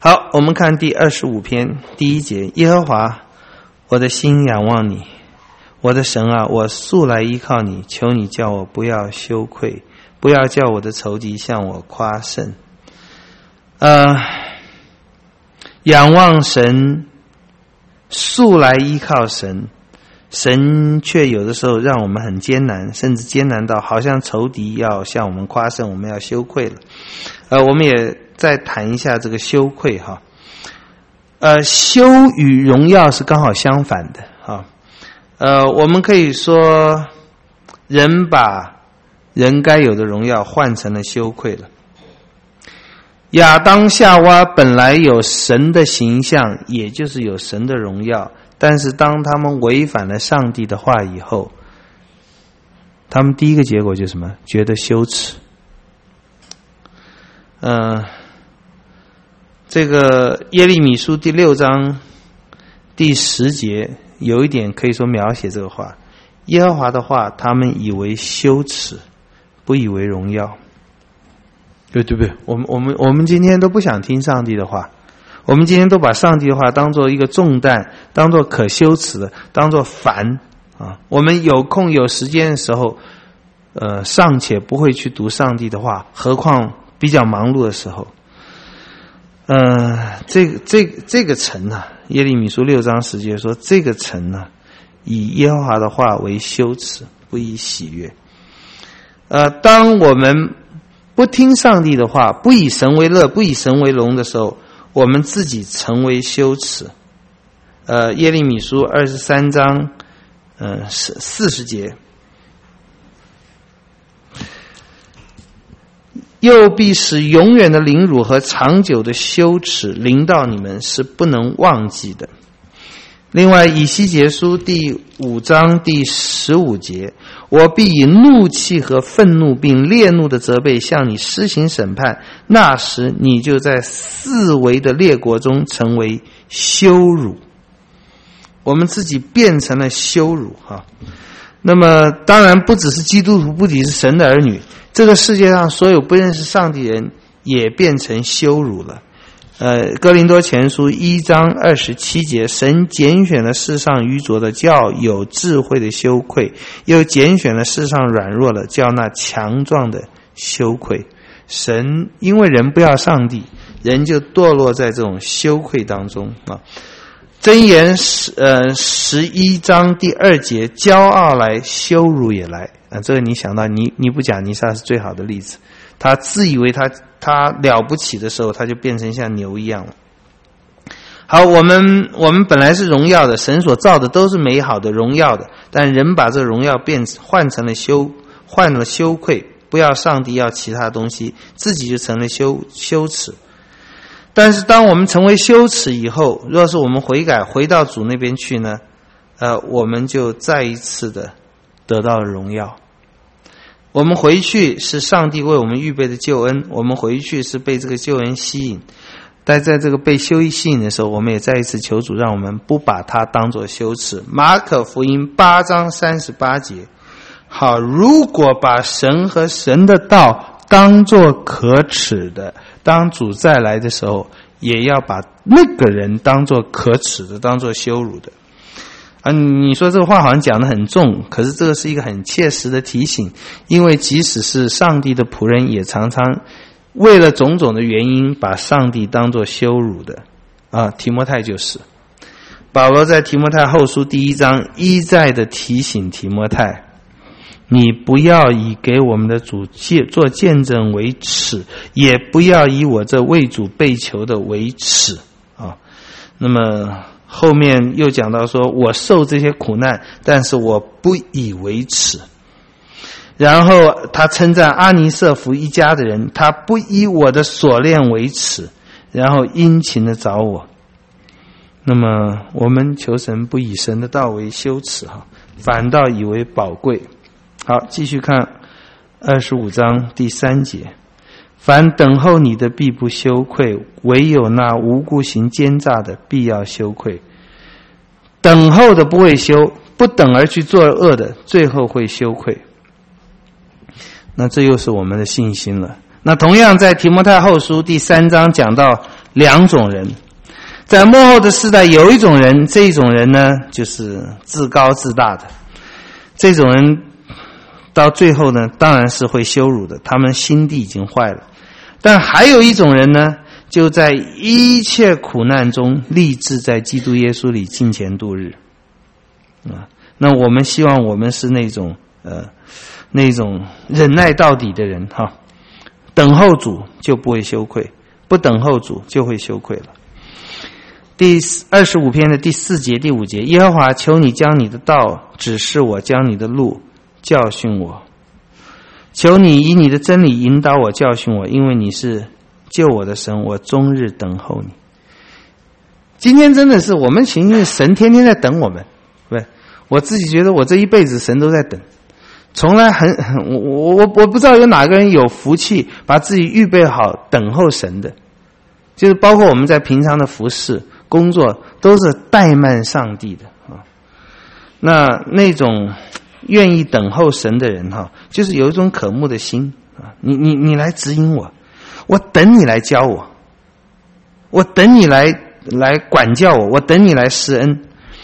好，我们看第25篇第1节，耶和华，我的心仰望你，我的神啊，我素来依靠你，求你叫我不要羞愧，不要叫我的仇敌向我夸胜。仰望神，素来依靠神，神却有的时候让我们很艰难，甚至艰难到好像仇敌要向我们夸胜，我们要羞愧了。我们也再谈一下这个羞愧哈。羞与荣耀是刚好相反的哈。我们可以说，人把人该有的荣耀换成了羞愧了。亚当夏娃本来有神的形象，也就是有神的荣耀，但是当他们违反了上帝的话以后，他们第一个结果就是什么？觉得羞耻。这个耶利米书第6章第10节有一点可以说描写这个话：耶和华的话他们以为羞耻，不以为荣耀。对不对？我们今天都不想听上帝的话，我们今天都把上帝的话当作一个重担，当作可羞耻的，当作烦啊。我们有空有时间的时候，尚且不会去读上帝的话，何况比较忙碌的时候。这个城啊，耶利米书6章10节说，这个城啊，以耶和华的话为羞耻，不以喜悦。当我们不听上帝的话，不以神为乐，不以神为荣的时候，我们自己成为羞耻。耶利米书23章40节，又必使永远的凌辱和长久的羞耻临到你们，是不能忘记的。另外，以西结书第5章第15节，我必以怒气和愤怒并烈怒的责备向你施行审判，那时你就在四围的列国中成为羞辱。我们自己变成了羞辱哈。那么当然不只是基督徒，不仅是神的儿女，这个世界上所有不认识上帝人也变成羞辱了。哥林多前书1章27节，神拣选了世上愚拙的，叫有智慧的羞愧，又拣选了世上软弱的，叫那强壮的羞愧。神因为人不要上帝，人就堕落在这种羞愧当中啊。箴言11章第2节，骄傲来，羞辱也来啊。这个你想到尼布甲尼撒是最好的例子，他自以为他了不起的时候，他就变成像牛一样了。好，我们本来是荣耀的，神所造的都是美好的荣耀的，但人把这个荣耀换了羞愧，不要上帝，要其他东西，自己就成了羞耻。但是当我们成为羞耻以后，若是我们悔改回到主那边去呢，我们就再一次的得到了荣耀。我们回去是上帝为我们预备的救恩，我们回去是被这个救恩吸引，但在这个被吸引的时候，我们也再一次求主让我们不把它当作羞耻。马可福音8章38节，好，如果把神和神的道当作可耻的，当主再来的时候，也要把那个人当作可耻的，当作羞辱的。你说这个话好像讲得很重，可是这个是一个很切实的提醒，因为即使是上帝的仆人，也常常为了种种的原因把上帝当作羞辱的啊。提摩太就是，保罗在提摩太后书第1章一再的提醒提摩太，你不要以给我们的主做见证为耻，也不要以我这为主被囚的为耻啊。那么后面又讲到说，我受这些苦难，但是我不以为耻。然后他称赞阿尼瑟弗一家的人，他不以我的锁链为耻，然后殷勤的找我。那么我们求神不以神的道为羞耻哈，反倒以为宝贵。好，继续看25章第3节，凡等候你的必不羞愧，唯有那无故行奸诈的必要羞愧。等候的不会羞，不等而去做恶的，最后会羞愧。那这又是我们的信心了。那同样在提摩太后书第3章讲到两种人。在末后的世代有一种人，这种人呢就是自高自大的，这种人到最后呢当然是会羞辱的，他们心地已经坏了。但还有一种人呢，就在一切苦难中立志在基督耶稣里敬虔度日那我们希望我们是那种忍耐到底的人哈，等候主就不会羞愧，不等候主就会羞愧了。第25篇的第4节第5节，耶和华求你将你的道指示我，将你的路教训我，求你以你的真理引导我，教训我，因为你是救我的神，我终日等候你。今天真的是我们情愿神天天在等我们，对不对？我自己觉得我这一辈子神都在等，从来我不知道有哪个人有福气把自己预备好等候神的，就是包括我们在平常的服事工作都是怠慢上帝的啊。那种愿意等候神的人哈，就是有一种渴慕的心啊。你来指引我，我等你来教我，我等你来管教我，我等你来施恩。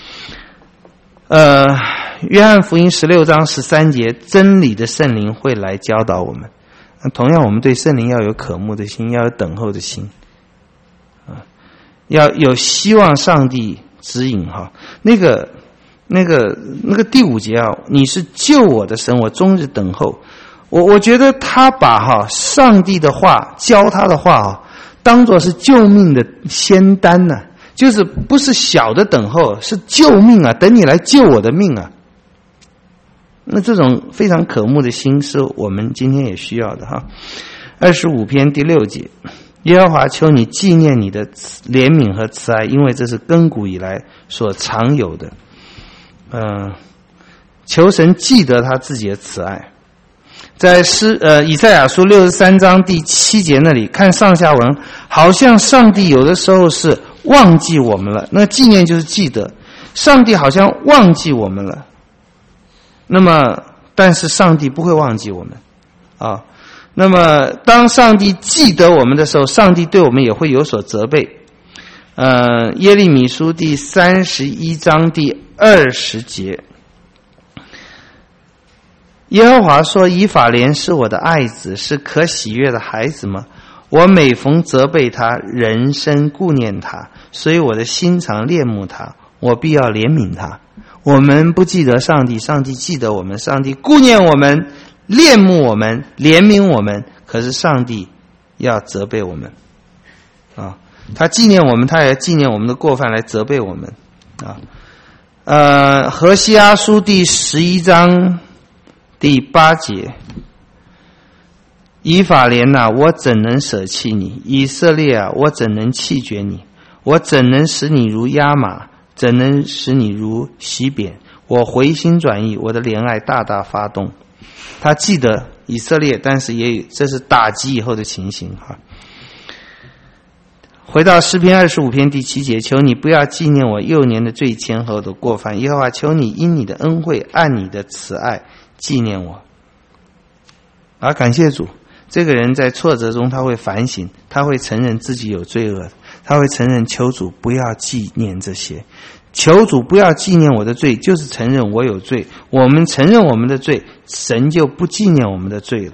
约翰福音16章13节，真理的圣灵会来教导我们。同样，我们对圣灵要有渴慕的心，要有等候的心要有希望上帝指引哈。那个第5节啊，你是救我的神，我终日等候。我觉得他把上帝的话教他的话当作是救命的仙丹呢，就是不是小的等候，是救命啊，等你来救我的命啊。那这种非常渴慕的心是我们今天也需要的哈。25篇第6节，耶和华求你纪念你的怜悯和慈爱，因为这是亘古以来所常有的。求神记得他自己的慈爱。在以赛亚书63章第7节那里看上下文，好像上帝有的时候是忘记我们了，那纪念就是记得，上帝好像忘记我们了。那么但是上帝不会忘记我们啊。那么当上帝记得我们的时候，上帝对我们也会有所责备。耶利米书第31章第20节，耶和华说，以法莲是我的爱子，是可喜悦的孩子吗？我每逢责备他，人生顾念他，所以我的心常恋慕他，我必要怜悯他。我们不记得上帝，上帝记得我们，上帝顾念我们，恋慕我们，怜悯我们，可是上帝要责备我们啊！他纪念我们，他也纪念我们的过犯来责备我们啊。何西阿书第11章第8节，以法莲啊，我怎能舍弃你？以色列啊，我怎能弃绝你？我怎能使你如亚玛？怎能使你如西扁？我回心转意，我的怜爱大大发动。他记得以色列，但是也有这是打击以后的情形哈。回到诗篇25篇第7节，求你不要纪念我幼年的罪愆和我的过犯，耶和华求你因你的恩惠按你的慈爱纪念我。感谢主，这个人在挫折中他会反省，他会承认自己有罪恶，他会承认求主不要纪念这些，求主不要纪念我的罪，就是承认我有罪。我们承认我们的罪，神就不纪念我们的罪了。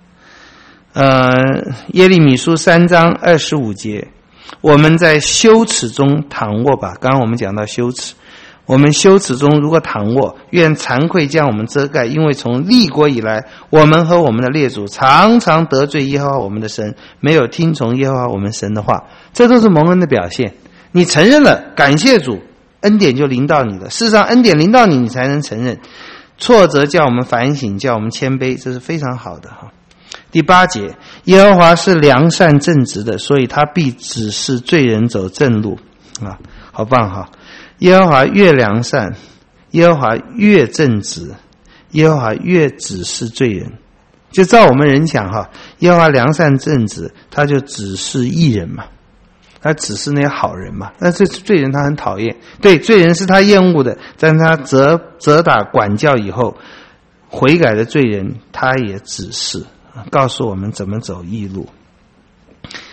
耶利米书3章25节，我们在羞耻中躺卧吧。刚刚我们讲到羞耻，我们羞耻中如果躺卧，愿惭愧将我们遮盖，因为从立国以来，我们和我们的列祖常常得罪耶和华我们的神，没有听从耶和华我们神的话。这都是蒙恩的表现。你承认了，感谢主，恩典就临到你了。事实上恩典临到你，你才能承认。挫折叫我们反省，叫我们谦卑，这是非常好的哈。第8节，耶和华是良善正直的，所以他必指示罪人走正路啊，好棒哈！耶和华越良善，耶和华越正直，耶和华越指示罪人。就照我们人讲哈，耶和华良善正直，他就指示义人嘛，他指示那些好人嘛。那这罪人他很讨厌，对，罪人是他厌恶的，但他责打管教以后，悔改的罪人他也指示，告诉我们怎么走义路。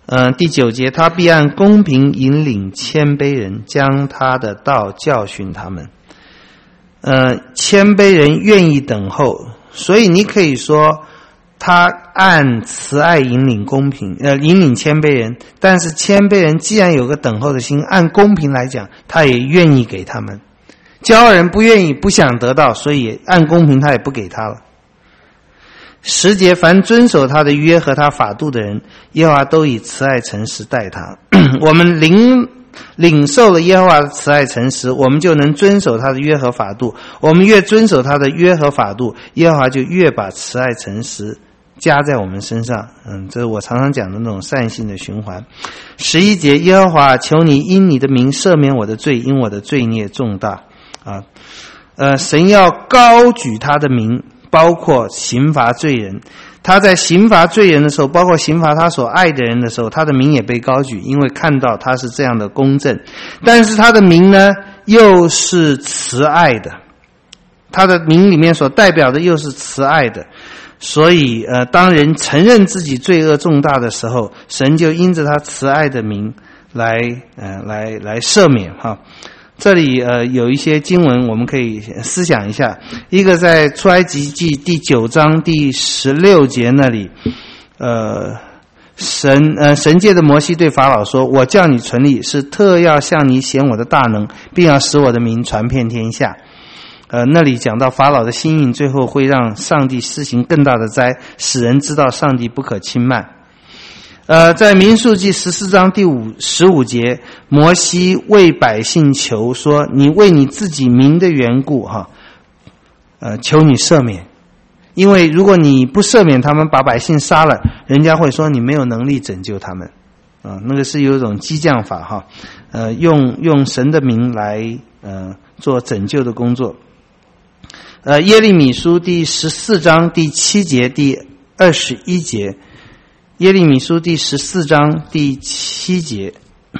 第9节，他必按公平引领谦卑人，将他的道教训他们。谦卑人愿意等候，所以你可以说他按慈爱引领引领谦卑人，但是谦卑人既然有个等候的心，按公平来讲，他也愿意给他们。骄傲人不愿意，不想得到，所以按公平他也不给他了。10节，凡遵守他的约和他法度的人，耶和华都以慈爱诚实待他。我们领受了耶和华的慈爱诚实，我们就能遵守他的约和法度。我们越遵守他的约和法度，耶和华就越把慈爱诚实加在我们身上。这是我常常讲的那种善性的循环。11节，耶和华，求你因你的名赦免我的罪，因我的罪孽重大。神要高举他的名，包括刑罚罪人。他在刑罚罪人的时候，包括刑罚他所爱的人的时候，他的名也被高举，因为看到他是这样的公正。但是他的名呢，又是慈爱的，他的名里面所代表的又是慈爱的。所以当人承认自己罪恶重大的时候，神就因着他慈爱的名来赦免哈。这里有一些经文我们可以思想一下。一个在出埃及记第9章第16节那里，神借着摩西对法老说，我叫你存立，是特要向你显我的大能，并要使我的名传遍天下。那里讲到法老的心硬，最后会让上帝施行更大的灾，使人知道上帝不可轻慢。在民数记14章第15节，摩西为百姓求说，你为你自己名的缘故求你赦免，因为如果你不赦免他们，把百姓杀了，人家会说你没有能力拯救他们。那个是有一种激将法用神的名来做拯救的工作。耶利米书第14章第7节第21节，耶利米书第14章第7节，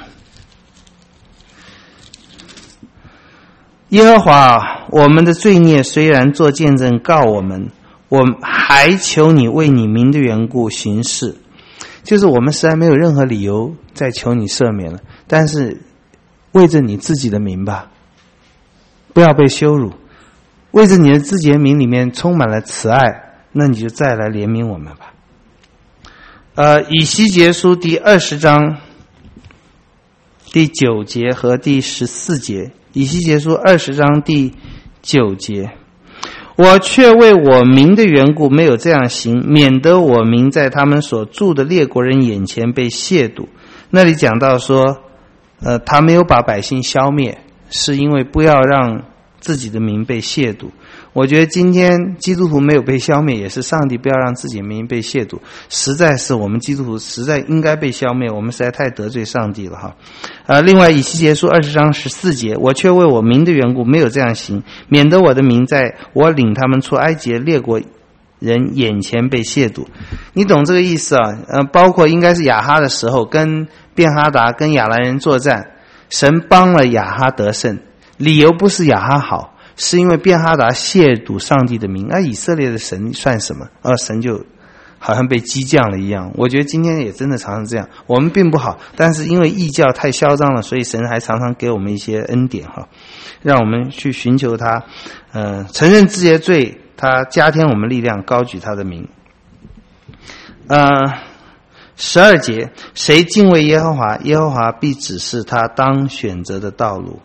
耶和华，我们的罪孽虽然做见证告我们，我还求你为你名的缘故行事。就是我们实在没有任何理由再求你赦免了，但是为着你自己的名吧，不要被羞辱，为着你的自己的名里面充满了慈爱，那你就再来怜悯我们吧。以西结书第20章第9节和第14节，以西结书20章第9节，我却为我名的缘故没有这样行，免得我名在他们所住的列国人眼前被亵渎。那里讲到说他没有把百姓消灭，是因为不要让自己的名被亵渎。我觉得今天基督徒没有被消灭，也是上帝不要让自己的名被亵渎，实在是我们基督徒实在应该被消灭，我们实在太得罪上帝了哈。另外以西结书20章14节，我却为我名的缘故没有这样行，免得我的名在我领他们出埃及列国人眼前被亵渎。你懂这个意思包括应该是亚哈的时候，跟便哈达跟亚兰人作战，神帮了亚哈得胜，理由不是亚哈好，是因为便哈达亵渎上帝的名，以色列的神算什么？神就好像被激将了一样。我觉得今天也真的常常这样，我们并不好，但是因为异教太嚣张了，所以神还常常给我们一些恩典让我们去寻求他，承认自己的罪，他加添我们力量，高举他的名。12节，谁敬畏耶和华，耶和华必指示他当选择的道路。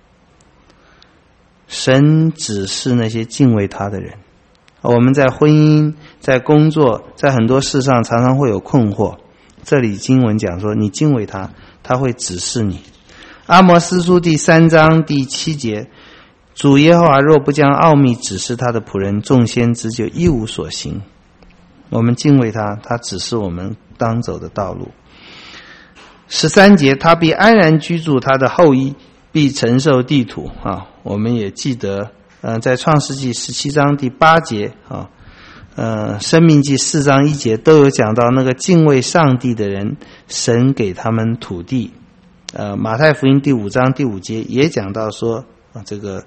神指示那些敬畏他的人。我们在婚姻，在工作，在很多事上常常会有困惑，这里经文讲说你敬畏他，他会指示你。阿摩司书第3章第7节，主耶和华若不将奥秘指示他的仆人众先知，就一无所行。我们敬畏他，他指示我们当走的道路。13节，他必安然居住，他的后裔必承受地土我们也记得在创世纪17章第8节申命记4章1节都有讲到那个敬畏上帝的人，神给他们土地。马太福音第5章第5节也讲到说这个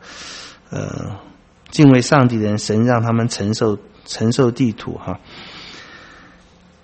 敬畏上帝的人，神让他们承受地土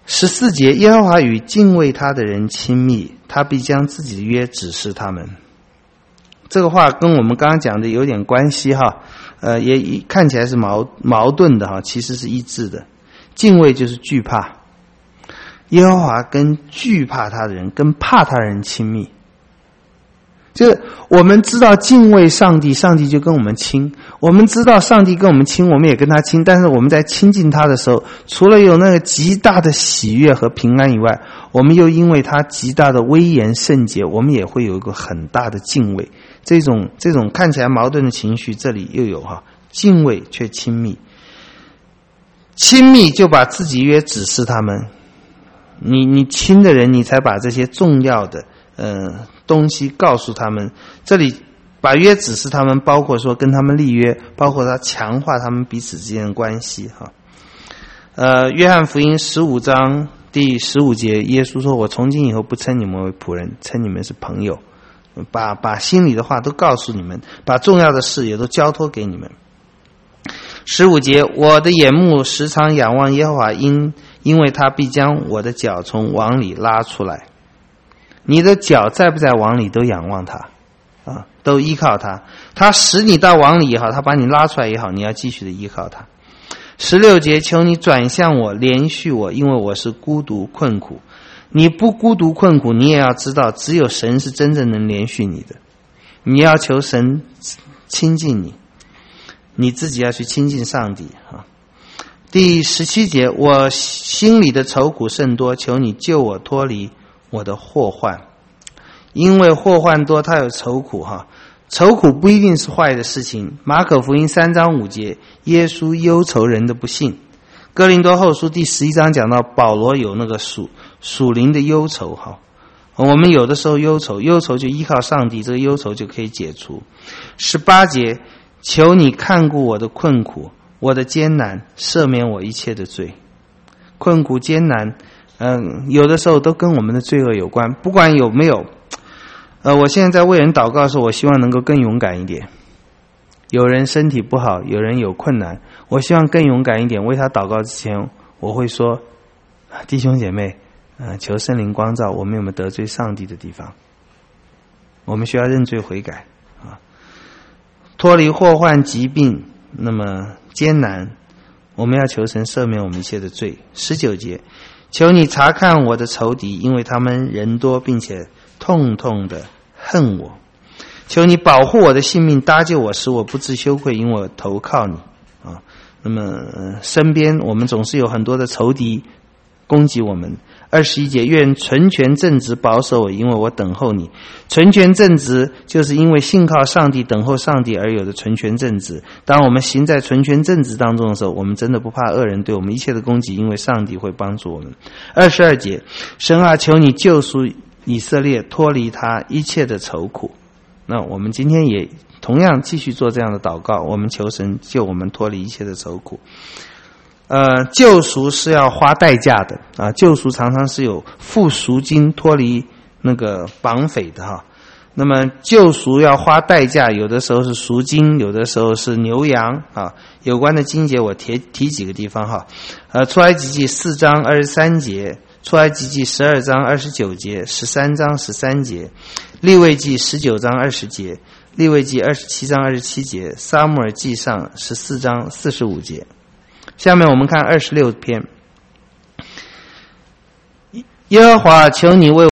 14节，耶和华与敬畏他的人亲密，他必将自己的约指示他们。这个话跟我们刚刚讲的有点关系哈，也看起来是矛盾的哈，其实是一致的。敬畏就是惧怕，耶和华跟惧怕他的人跟怕他的人亲密。就是我们知道敬畏上帝，上帝就跟我们亲；我们知道上帝跟我们亲，我们也跟他亲。但是我们在亲近他的时候，除了有那个极大的喜悦和平安以外，我们又因为他极大的威严圣洁，我们也会有一个很大的敬畏。这种看起来矛盾的情绪，这里又有哈，敬畏却亲密。亲密就把自己约指示他们，你亲的人，你才把这些重要的东西告诉他们。这里把约指示他们，包括说跟他们立约，包括他强化他们彼此之间的关系哈。约翰福音15章第15节，耶稣说：“我从今以后不称你们为仆人，称你们是朋友。”把心里的话都告诉你们，把重要的事也都交托给你们。15节，我的眼目时常仰望耶和华，因为他必将我的脚从网里拉出来。你的脚在不在网里，都仰望他啊，都依靠他。他使你到网里也好，他把你拉出来也好，你要继续的依靠他。16节，求你转向我，连续我，因为我是孤独困苦。你不孤独困苦，你也要知道，只有神是真正能连续你的。你要求神亲近你，你自己要去亲近上帝啊。第17节，我心里的愁苦甚多，求你救我脱离我的祸患。因为祸患多，他有愁苦哈。愁苦不一定是坏的事情。马可福音3章5节，耶稣忧愁人的不幸。哥林多后书第11章讲到保罗有那个属灵的忧愁哈。我们有的时候忧愁就依靠上帝，这个忧愁就可以解除。18节，求你看顾我的困苦，我的艰难，赦免我一切的罪。困苦艰难有的时候都跟我们的罪恶有关，不管有没有我现在在为人祷告的时候，我希望能够更勇敢一点。有人身体不好，有人有困难，我希望更勇敢一点。为他祷告之前，我会说，弟兄姐妹求圣灵光照，我们有没有得罪上帝的地方？我们需要认罪悔改啊，脱离祸患疾病，那么艰难，我们要求神赦免我们一切的罪。19节，求你查看我的仇敌，因为他们人多，并且痛痛的恨我。求你保护我的性命，搭救我，使我不致羞愧，因为我投靠你啊。那么身边我们总是有很多的仇敌攻击我们。21节，愿纯全正直保守我，因为我等候你。纯全正直就是因为信靠上帝，等候上帝而有的纯全正直。当我们行在纯全正直当中的时候，我们真的不怕恶人对我们一切的攻击，因为上帝会帮助我们。22节，神啊，求你救赎以色列，脱离他一切的愁苦。那我们今天也同样继续做这样的祷告，我们求神救我们脱离一切的愁苦。救赎是要花代价的啊，救赎常常是有付赎金脱离那个绑匪的哈。那么救赎要花代价，有的时候是赎金，有的时候是牛羊啊。有关的经节我提几个地方哈。出埃及记4章23节，出埃及记12章29节，13章13节，利未记19章20节，利未记27章27节，撒母耳记上14章45节。下面我们看26篇。耶和华，求你为